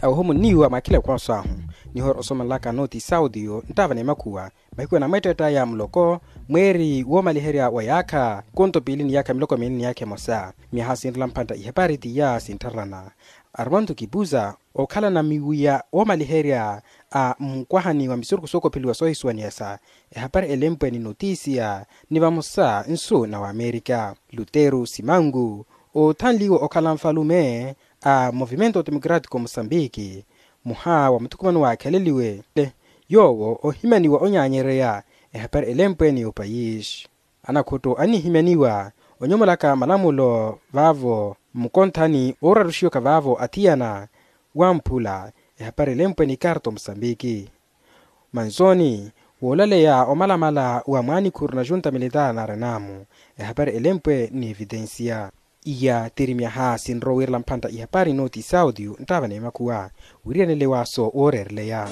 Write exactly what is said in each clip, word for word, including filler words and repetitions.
au homo niwa makile kwa sahu ni hor osoma laka noti saudio ntava ne makuwa maikuwa na maitata ya mloko mweri wo maliheria wa yaka konto pilini yaka mloko menini yake mosa mihasi nlampanta ihapariti ya sintarlana Armando Kibuza okala na miwia wo maliheria a mkwahani wa misurku soko pili wa sohi suaniasa ihapari elempo ni notisia ni vamosa nsu na wa Amerika Lutero Simangu o tanliwo okala mfalume a Movimento Democrático Mozambique muha wa mtukumano wa kaleliwe yowo o himaniwa onyanyerea ehapar elempeni upayish anakoto ani himaniwa onyomolaka malamulo vavo mkontani ora rushio kavavo atiana wampula ehapar elempeni karto Mozambique manzoni wolale ya omalamala wa mwani kurna junta militar na renamu ehapar elempe ni evidencia iya tirimia ha sinro wirlampanta ihapari noti saudio ntava ne makuwa urianele waso orerle ya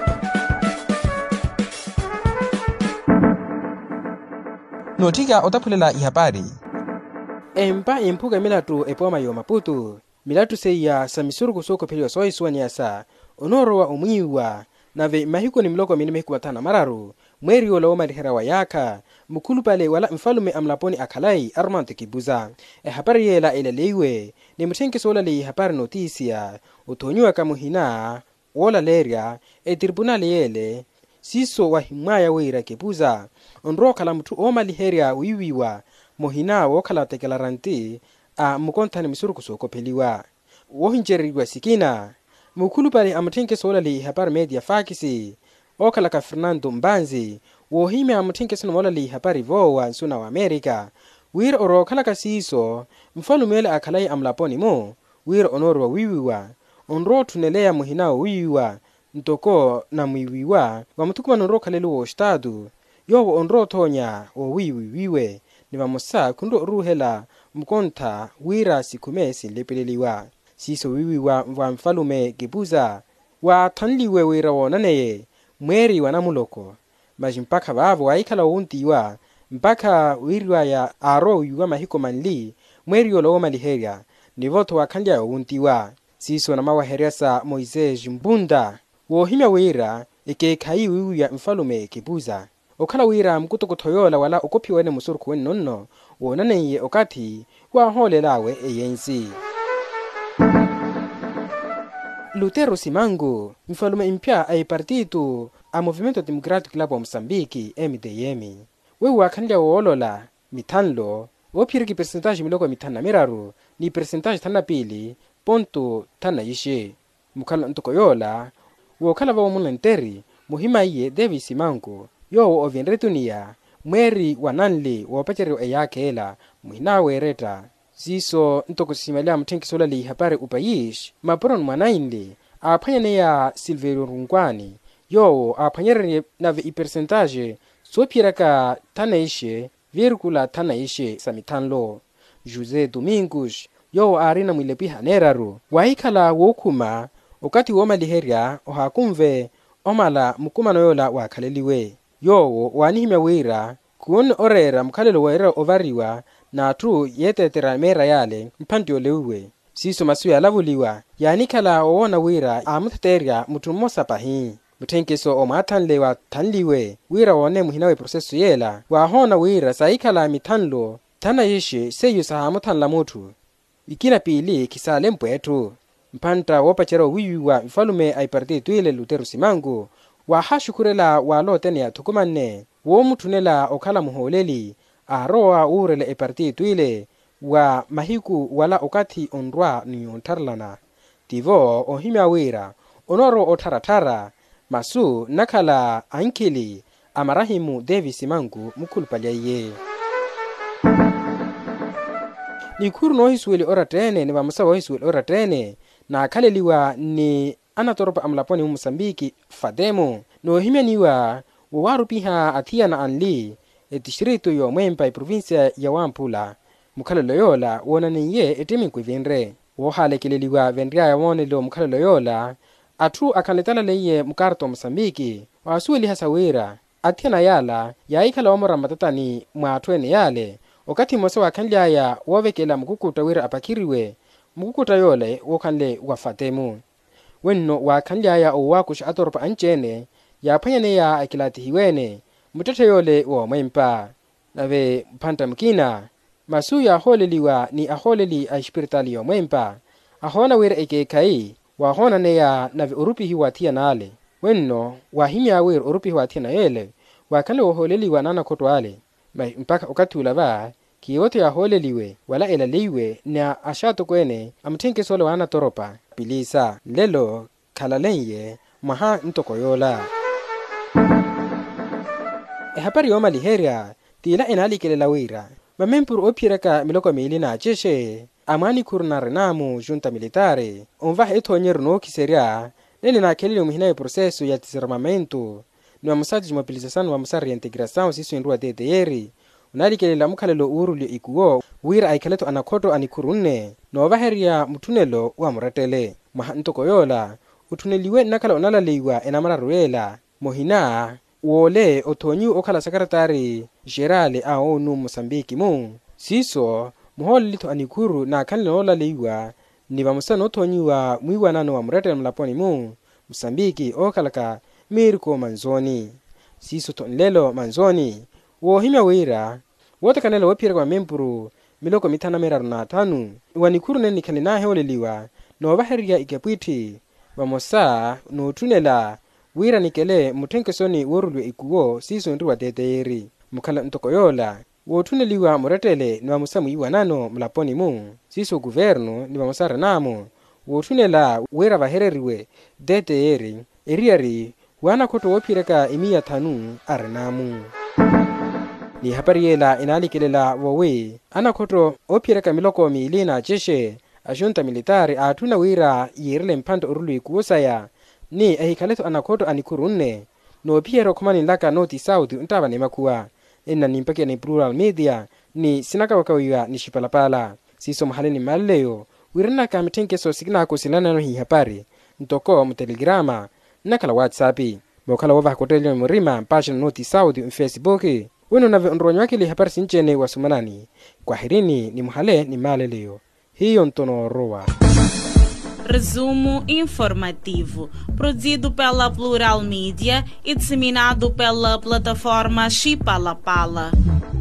notika otapulela ihapari empa impuga milatu epoma yo Maputo milatu seya samisurku soko pelio soi suaniasa onoro wa omwiwa nave mahiko ni mloko mini mehiku matana mararu mweri wala oma lihera wa yaka mukulu pale wala mfalume amlaponi akalai Armando Kibuza e hapari yela ilalewe ni mtenke sola li hapari notisia utonyua kamuhina wala leria e tribunali yele siso wa himaya weira Kibuza onro kala mtu oma liheria wiwiwa mohina wakala tekelaranti a mukontani misuruku soko peliwa wohinjeriwa sikina mukulu pale amtenke sola li hapari media fakisi okala ka Fernando Mbanzi wohime amtenke sono mola li hapari vowa suna wa Amerika wir oro kala ka siso mfalumele akalai amlaponi mo wir onoro wiwiwa onro tunelea muhinao wiwiwa ntoko na mwiwiwa wa mtukuma noro kalelu wo stadu yo onro tonya o wiwiwiwe ni vamosa kundo ruhela mkonta wira sikumesi lepeleliwa siso wiwiwa wa mfalume Kibuza wa tanliwe wira wonaneye mweri wanamuloko majimpaka vavo waikala untiwa mpaka wirwa ya aro yuwa mahiko manli mweri yolo maliheria nivoto wakandia untiwa siso na mawaheresa Moises Mbunda wohimya wira ike kai wiwu ya mfalume Kibuza okala wira mkuto kutoyola wala ukopi wene musurku wene nonno wonaneye okati wa hole lawe eyensi Lutero Simangu mfalume impya ay partitu a Movimento Democrático la Mozambique M D M wewe akandia wolola mitanlo wopiriki percentage miloko mitana miraru ni percentage tana pili ponto tana ishe mukala ntokoyola wokala wa munenteri muhima iye David Simangu yo ovenretunia mweri wananli wopacheri eyakela muhina wereta siso ntoko simalia mtenki sola li hapare upayish maporon mwanaindi apanyane ya Silverio Rungwani yo apanyere na ve percentage so piraka tanaishe virgula tanaishe samitanlo Jose Domingos yo arina mwilepi haneraru waikala wokuma wakati woma liheria ohakumve omala mukumano yola wakaleliwe yo wanihime wira kun orera mkalelo wera ovariwa na tu yetetera mera yale mpantio lewe siso masuya lavuliwa yani kala owona wira amutteria mutumosa pahi mutenkeso o matanlewa tanliwe wira wone muhinawe prosesu yela wa hona wira saikala mitanlo tana yeshe seyu sahamutanla mutu ikila pili kisale mpwetu mpanta wopachero wiwiwa mfalume ay parti tuile Lutero Simangu wa hashukurela walo tene ya tukumane wo mutunela okala muholeli aroa urele e parti tuile wa mahiku wala okati onrwa niyontarlana tivo ohimya wira onoro otaratara masu nakala ankili amarahimu David Simangu mukulpalyaye ni kuru no hisweli oratene ni vamusa wa hisweli oratene na kaleliwa ni anatoropa amlaponi Mozambique fademo no himya niwa warupiha atia na anli etishirito yo mwempa provincia ya Wampula mukalo yola wona niye etemi kwivenre wo hale keleliwa vendria ya wone lo mukalo yola atu akanetala leye mukarto Mozambique wasueli hasawira atia yala yaikala omora matatani mwatwene yale wakati mose wakanlia ya wovekela mukukuta wira apakiriwe mukukuta yole wokanle wafatemu wenno wa kanlyaya owa kush atoropa anchene ya phanyane ya akilati hiwene mutete yole wo mwempa nabe phanta mkina masu ya holeliwa ni aholeli a spiritali yo mwempa ahona wira eke kai wa hona ne ya nabe urupi hiwa tia nale wenno wa himya wir urupi hiwa tia na yele wa kanle wo holeliwa nana kotwale mai mpaka ukatula ba kiyote ya holeliwe wala ela liwe na ashato kwene amtinke solo wana toropa pilisa lelo kalalenye maha ntokoyola e hapari yoma liheria tila enali kelela wira mamempur opiraka miloko milina jeshe amani kurna renamu junta militare onva etonyer no kiseria nele na kelele muhina processo ya desarmamento no amusadi de mobilização no amusar reintegração siso indua de deeri unali kelela mukhalelo urulyo ikuwo wira aikaleto anakoto anikurunne no vaheria mutunelo wa muratele mahantokoyola utuneliwe nakala onala leiwa enamara ruela mohina wole otonyu okala sekretari gerale a onu Mosambiki mu siso muholito anikuru na kanle ola leiwa ni bamusano otonyuwa mwiwanano wa muratele mlaponi mu Mosambiki okalaka Mirko Manzoni siso tonlelo Manzoni wo himya wira wote kanelo wapira kwa memburu miloko mitana meraru na tanu wanikuru neni kanina heoleliwa no baheria ikepwiti bamosa no tunela wira nikele mutenkesoni worulwe ikuwo siso ndwa teteyeri mukala ntokoyola wo tuneliwa muratele no amusamu iwanano mlaponi mu siso guverno ni bamosara namo wo tunela wira bahereriwe teteyeri eriari wana koto wapireka imiya tanu arenamu ni hapariela inalikelela wowe ana koto opireka miloko milina jeshe ajunta militari atuna wira yirile mpando urului kuosaya ni ahikaleto anakoto anikurunne no piero komani laka noti saudi untaba ne makuwa enna nimpake ni plural media ni sinaka wakawiwa ni shipalapala siso mahaleni malleyo wirina kamitenke so signa ko silana no hi hapari ntoko mu telegrama nakala whatsappi mokala wava kotelyo murima page noti saudi on facebook wenu nave onronyo akili hapari sinchene wasumanani kwaherini ni muhale ni maleleo hiyo ntono roa. Resumo informativo, produzido pela Plural Mídia e disseminado pela plataforma Chipalapala.